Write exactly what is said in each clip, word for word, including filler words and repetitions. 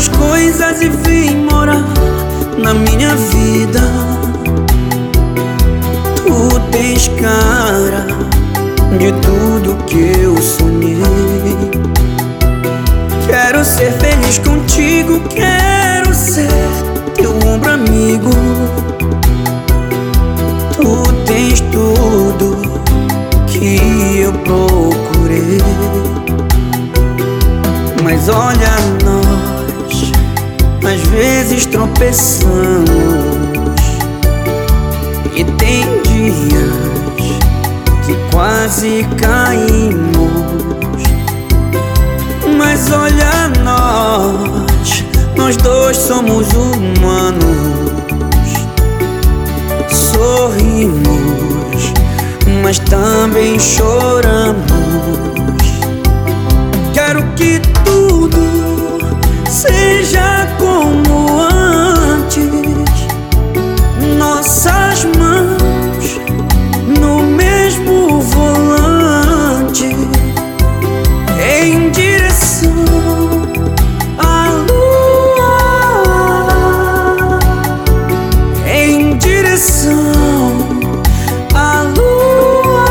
tuas coisas e vem morar na minha vida. Tu tens cara de tudo que eu sonhei. Quero ser feliz contigo, quero ser teu ombro amigo. Tu tens tudo que eu procurei. Mas olha nós, às vezes tropeçamos, e tem dias que quase caímos. Mas olha nós, nós dois somos humanos. Sorrimos, mas também choramos. Quero que tudo seja como antes. Nossas mãos no mesmo volante, em direção à lua, em direção à lua.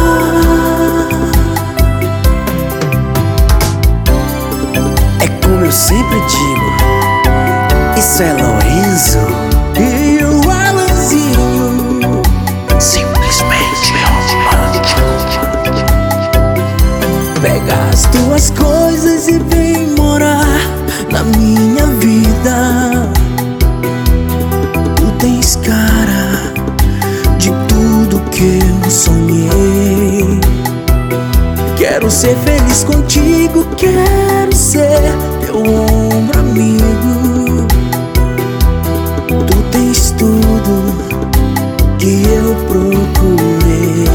É como eu sempre digo, isso é Lorenzo e o Alanzinho. Simplesmente romântico. Pega as tuas coisas e vem morar na minha vida. Tu tens cara de tudo que eu sonhei. Quero ser feliz contigo, quero ser teu ombro amigo. Tu tens tudo que eu procurei.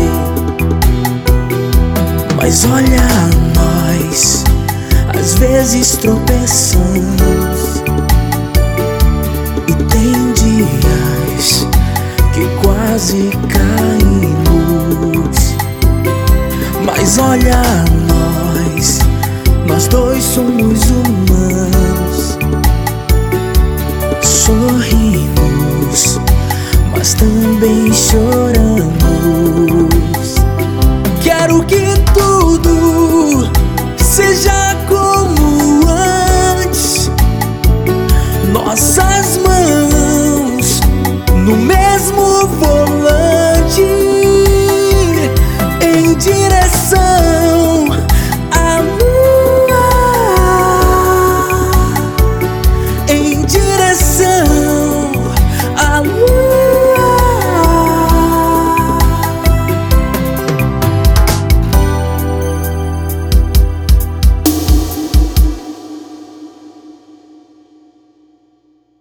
Mas olha nós, às vezes tropeçamos, e tem dias que quase caímos. Mas olha nós, nós dois somos humanos.